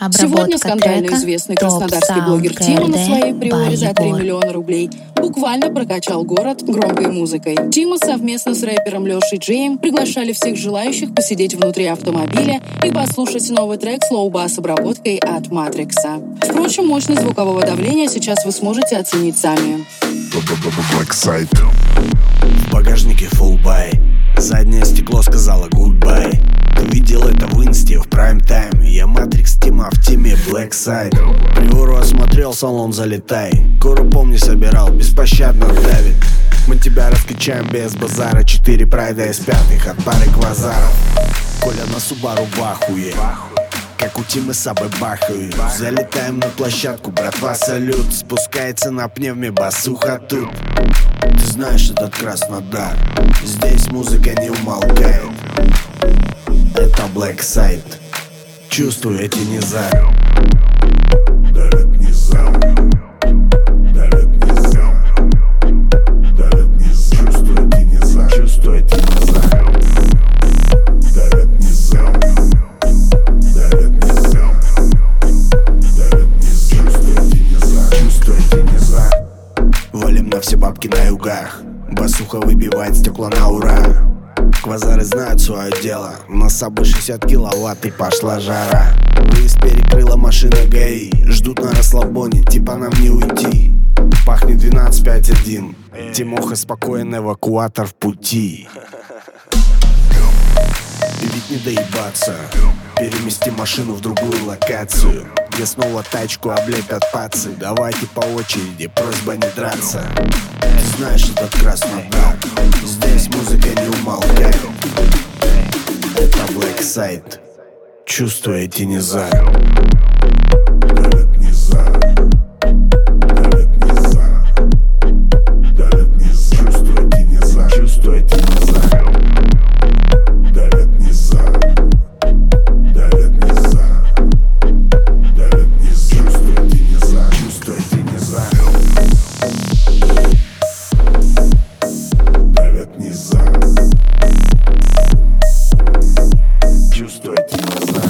Сегодня Обработка скандально трека известный Top краснодарский Sound блогер Тима на своей KRD приоре за 3 by миллиона рублей буквально прокачал город громкой музыкой. Тима совместно с рэпером Лешей Джеем приглашали всех желающих посидеть внутри автомобиля и послушать новый трек с лоу-бас обработкой от Матрикса. Впрочем, мощность звукового давления сейчас вы сможете оценить сами. Blackside. В багажнике full buy. Заднее стекло сказала goodbye. Ты видел это в инсте в прайм-тайм. Я Матрикс, Тима в теме Blackside. Приору осмотрел, салон залетай. Кору помни собирал, беспощадно давит. Мы тебя раскачаем без базара. 4 прайда из 5 от пары квазаров. Коля на Субару в ахуе, как у Тимы Сабы бахают. Залетаем на площадку, братва, салют. Спускается на пневме басуха тут. Ты знаешь этот Краснодар, здесь музыка не умолкает. Это Blackside, чувствую эти низа. Давят низа, давят низа, давят низа. Чувствую эти низа, чувствую эти низа. Давят низа, давят низа, давят низа. Чувствую эти низа, чувствую эти низа. Валим на все бабки на югах. Басуха выбивает стекла на ура. Квазары знают свое дело. На Сабы 60 киловатт и пошла жара. Выезд перекрыла машина ГАИ. Ждут на расслабоне, типа нам не уйти. Пахнет 12.5.1. Тимоха спокоен, эвакуатор в пути. И ведь не доебаться. Перемести машину в другую локацию, где снова тачку облепят пацы. Давайте по очереди, просьба не драться. Ты знаешь этот Краснодар, здесь музыка не умолкает. Это Blackside, чувствую эти низа. Давят низа, давят низа, давят низа. Чувствую эти низа, чувствую эти низа. Давят низа, давят низа, давят низа. Чувствую эти низа, чувствую эти низа. Давят низа, чувствую эти низа.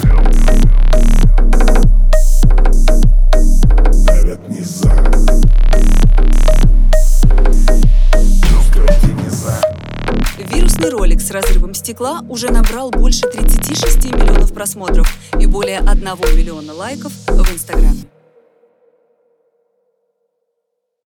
Давят низа, чувствую эти низа. Вирусный ролик с разрывом стекла уже набрал больше 36 миллионов просмотров и более 1 миллиона лайков в Инстаграме.